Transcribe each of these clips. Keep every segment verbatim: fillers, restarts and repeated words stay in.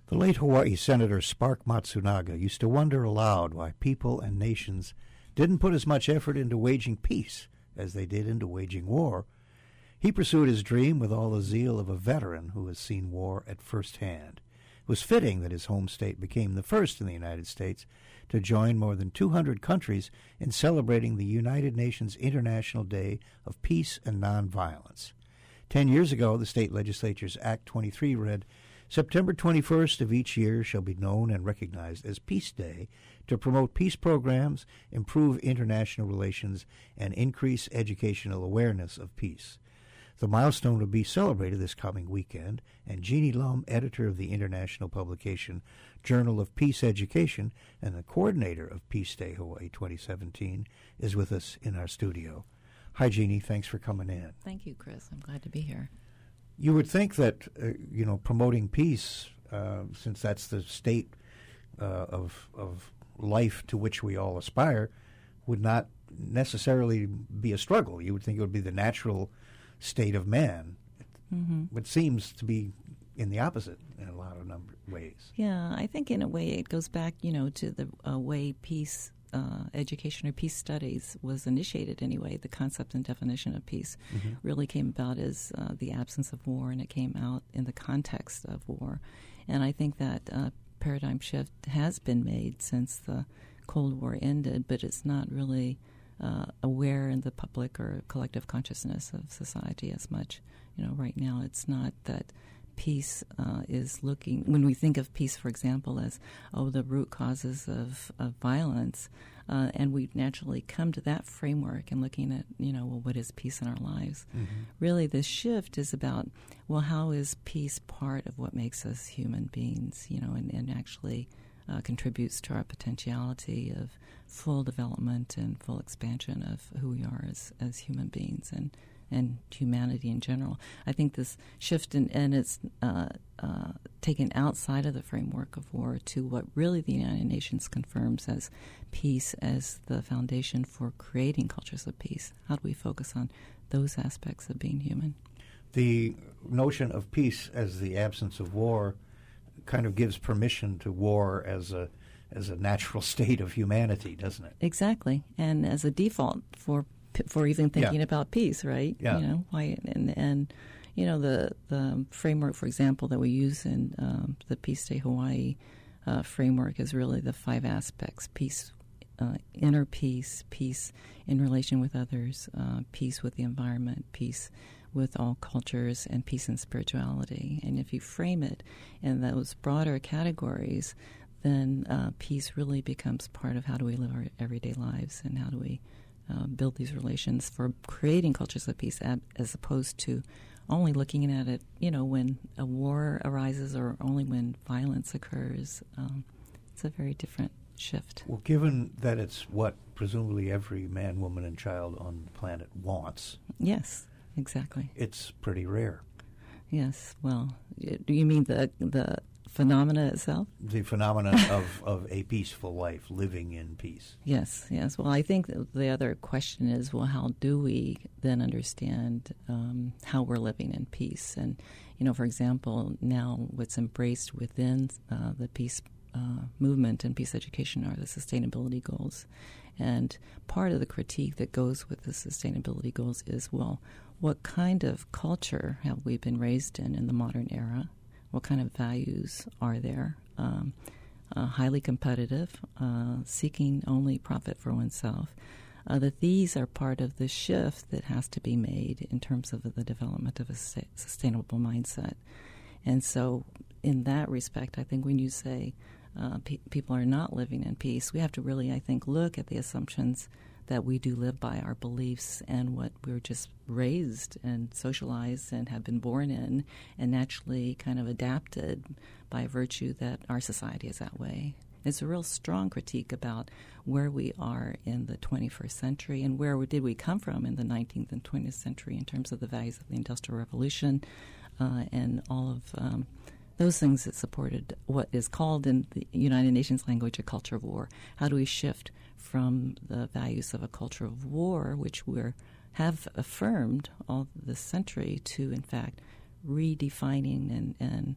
The late Hawaii Senator Spark Matsunaga used to wonder aloud why people and nations didn't put as much effort into waging peace as they did into waging war. He pursued his dream with all the zeal of a veteran who has seen war at first hand. It was fitting that his home state became the first in the United States to join more than two hundred countries in celebrating the United Nations International Day of Peace and Nonviolence. Ten years ago, the state legislature's Act twenty-three read, September twenty-first of each year shall be known and recognized as Peace Day to promote peace programs, improve international relations, and increase educational awareness of peace. The milestone will be celebrated this coming weekend, and Jeannie Lum, editor of the international publication Journal of Peace Education and the coordinator of Peace Day Hawaii twenty seventeen, is with us in our studio. Hi, Jeannie. Thanks for coming in. Thank you, Chris. I'm glad to be here. You would think that, uh, you know, promoting peace, uh, since that's the state uh, of of life to which we all aspire, would not necessarily be a struggle. You would think it would be the natural state of man. Mm-hmm. It seems to be in the opposite in a lot of number ways. Yeah, I think in a way it goes back, you know, to the uh, way peace Uh, education or peace studies was initiated anyway. The concept and definition of peace mm-hmm. really came about as uh, the absence of war, and it came out in the context of war. And I think that uh, paradigm shift has been made since the Cold War ended, but it's not really uh, aware in the public or collective consciousness of society as much. You know, right now it's not that peace uh, is looking, when we think of peace, for example, as, oh, the root causes of, of violence, uh, and we naturally come to that framework and looking at, you know, well, what is peace in our lives? Mm-hmm. Really, the shift is about, well, how is peace part of what makes us human beings, you know, and, and actually uh, contributes to our potentiality of full development and full expansion of who we are as, as human beings and and humanity in general. I think this shift in, and it's uh, uh, taken outside of the framework of war to what really the United Nations confirms as peace as the foundation for creating cultures of peace. How do we focus on those aspects of being human? The notion of peace as the absence of war kind of gives permission to war as a as a natural state of humanity, doesn't it? Exactly, and as a default for for even thinking yeah. about peace, right? Yeah. You know, why and and you know the the framework, for example, that we use in um, the Peace Day Hawaii uh, framework is really the five aspects: peace, uh, inner peace, peace in relation with others, uh, peace with the environment, peace with all cultures, and peace and spirituality. And if you frame it in those broader categories, then uh, peace really becomes part of how do we live our everyday lives and how do we Uh, build these relations for creating cultures of peace, ab- as opposed to only looking at it, you know, when a war arises or only when violence occurs. Um, it's a very different shift. Well, given that it's what presumably every man, woman, and child on the planet wants. Yes, exactly. It's pretty rare. Yes. Well, do you mean the the phenomena itself? The phenomena of, of a peaceful life, living in peace. Yes, yes. Well, I think the other question is, well, how do we then understand um, how we're living in peace? And, you know, for example, now what's embraced within uh, the peace uh, movement and peace education are the sustainability goals. And part of the critique that goes with the sustainability goals is, well, what kind of culture have we been raised in in the modern era? What kind of values are there? Um, uh, highly competitive, uh, seeking only profit for oneself. Uh, that these are part of the shift that has to be made in terms of the development of a sa- sustainable mindset. And so in that respect, I think when you say uh, pe- people are not living in peace, we have to really, I think, look at the assumptions that we do live by, our beliefs and what we're just raised and socialized and have been born in and naturally kind of adapted by virtue that our society is that way. It's a real strong critique about where we are in the twenty-first century and where did we come from in the nineteenth and twentieth century in terms of the values of the Industrial Revolution uh, and all of um, those things that supported what is called in the United Nations language a culture of war. How do we shift from the values of a culture of war, which we have affirmed all this century, to, in fact, redefining and, and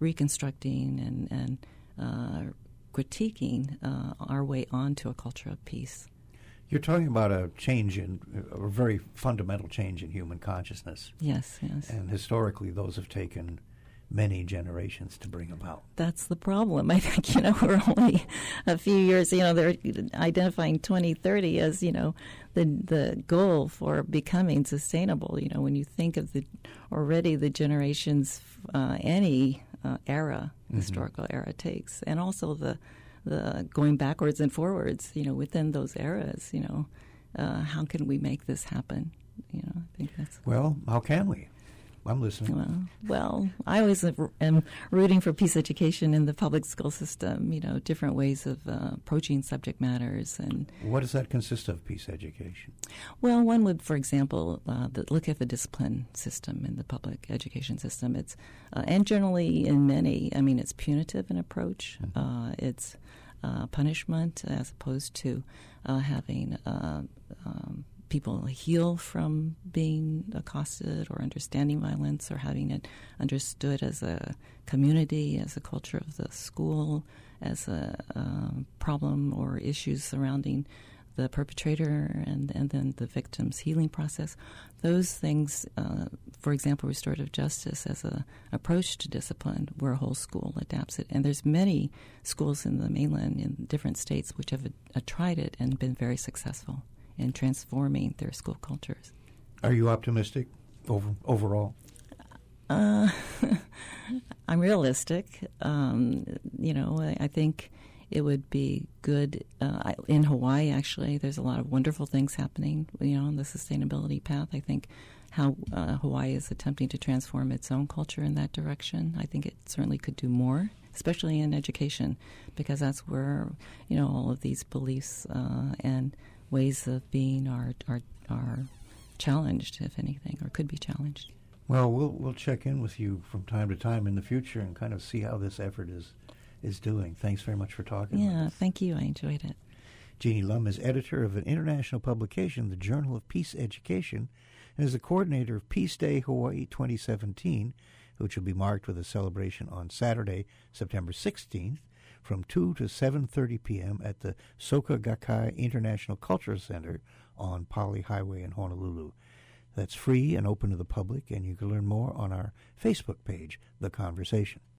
reconstructing and, and uh, critiquing uh, our way onto a culture of peace. You're talking about a change in, a very fundamental change in human consciousness. Yes, yes. And historically, those have taken many generations to bring about. That's the problem. I think, you know, we're only a few years, you know, they're identifying twenty thirty as, you know, the the goal for becoming sustainable. You know, when you think of the already the generations uh, any uh, era, mm-hmm. historical era takes, and also the the going backwards and forwards, you know, within those eras, you know, uh, how can we make this happen? You know, I think that's... Well, how can we? I'm listening. Well, well, I always am rooting for peace education in the public school system, you know, different ways of uh, approaching subject matters. And what does that consist of, peace education? Well, one would, for example, uh, the, look at the discipline system in the public education system. It's uh, and generally in many, I mean, it's punitive in approach. Mm-hmm. Uh, it's uh, punishment as opposed to uh, having uh, um, people heal from being accosted or understanding violence or having it understood as a community, as a culture of the school, as a um, problem or issues surrounding the perpetrator and, and then the victim's healing process. Those things, uh, for example, restorative justice as an approach to discipline, where a whole school adapts it. And there's many schools in the mainland in different states which have uh, tried it and been very successful in transforming their school cultures. Are you optimistic over, overall? Uh, I'm realistic. Um, you know, I, I think it would be good. Uh, in Hawaii, actually, there's a lot of wonderful things happening, you know, on the sustainability path. I think how uh, Hawaii is attempting to transform its own culture in that direction. I think it certainly could do more, especially in education, because that's where, you know, all of these beliefs uh, and ways of being are, are are challenged, if anything, or could be challenged. Well, we'll we'll check in with you from time to time in the future and kind of see how this effort is is doing. Thanks very much for talking. Yeah, with us. Thank you. I enjoyed it. Jeannie Lum is editor of an international publication, the Journal of Peace Education, and is the coordinator of Peace Day Hawaii twenty seventeen, which will be marked with a celebration on Saturday, September sixteenth, from two to seven thirty p.m. at the Soka Gakkai International Cultural Center on Pali Highway in Honolulu. That's free and open to the public, and you can learn more on our Facebook page, The Conversation.